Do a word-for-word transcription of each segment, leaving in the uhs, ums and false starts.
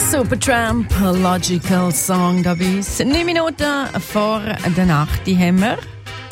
Supertramp, Logical Song da bei uns. Neun Minuten vor der Nacht, die haben wir.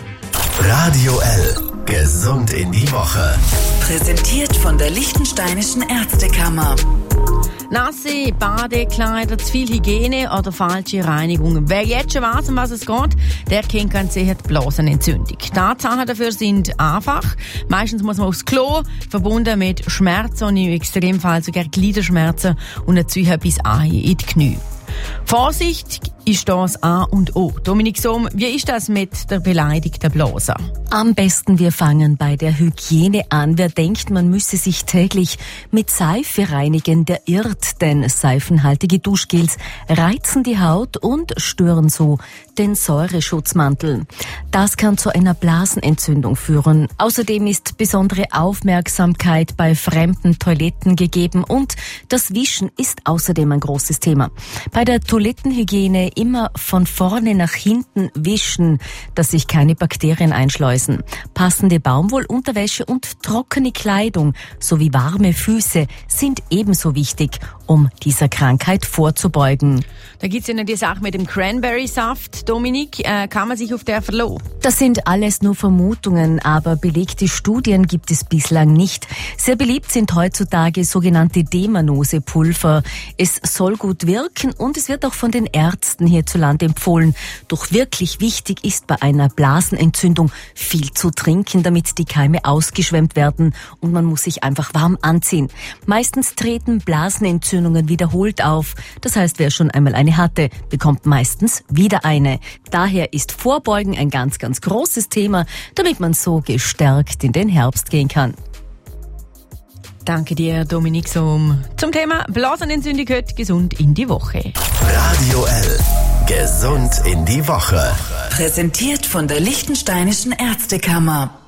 Radio L. Gesund in die Woche. Präsentiert von der Liechtensteinischen Ärztekammer. Nasse Badekleider, zu viel Hygiene oder falsche Reinigung. Wer jetzt schon weiss, um was es geht, der kennt ganz sicher die Blasenentzündung. Die Tatsachen dafür sind einfach. Meistens muss man aufs Klo, verbunden mit Schmerzen und im Extremfall sogar Gliederschmerzen und ein Zeug bis ein in die Knie. Vorsicht ist das A und O. Dominik Sohm, wie ist das mit der beleidigten Blase? Am besten wir fangen bei der Hygiene an. Wer denkt, man müsse sich täglich mit Seife reinigen, der irrt, denn seifenhaltige Duschgels reizen die Haut und stören so den Säureschutzmantel. Das kann zu einer Blasenentzündung führen. Außerdem ist besondere Aufmerksamkeit bei fremden Toiletten gegeben und das Wischen ist außerdem ein großes Thema. Bei der Toilettenhygiene immer von vorne nach hinten wischen, dass sich keine Bakterien einschleusen. Passende Baumwollunterwäsche und trockene Kleidung sowie warme Füße sind ebenso wichtig, um dieser Krankheit vorzubeugen. Da gibt's ja noch die Sache mit dem Cranberry-Saft. Dominik, äh, kann man sich auf der verlassen? Das sind alles nur Vermutungen, aber belegte Studien gibt es bislang nicht. Sehr beliebt sind heutzutage sogenannte Demanose-Pulver. Es soll gut wirken und es wird auch von den Ärzten hierzulande empfohlen. Doch wirklich wichtig ist bei einer Blasenentzündung viel zu trinken, damit die Keime ausgeschwemmt werden und man muss sich einfach warm anziehen. Meistens treten Blasenentzündungen wiederholt auf. Das heißt, wer schon einmal eine hatte, bekommt meistens wieder eine. Daher ist Vorbeugen ein ganz, ganz großes Thema, damit man so gestärkt in den Herbst gehen kann. Danke dir, Dominik Sohm. Zum Thema Blasenentzündung heute gesund in die Woche. Radio L. Gesund in die Woche. Präsentiert von der Liechtensteinischen Ärztekammer.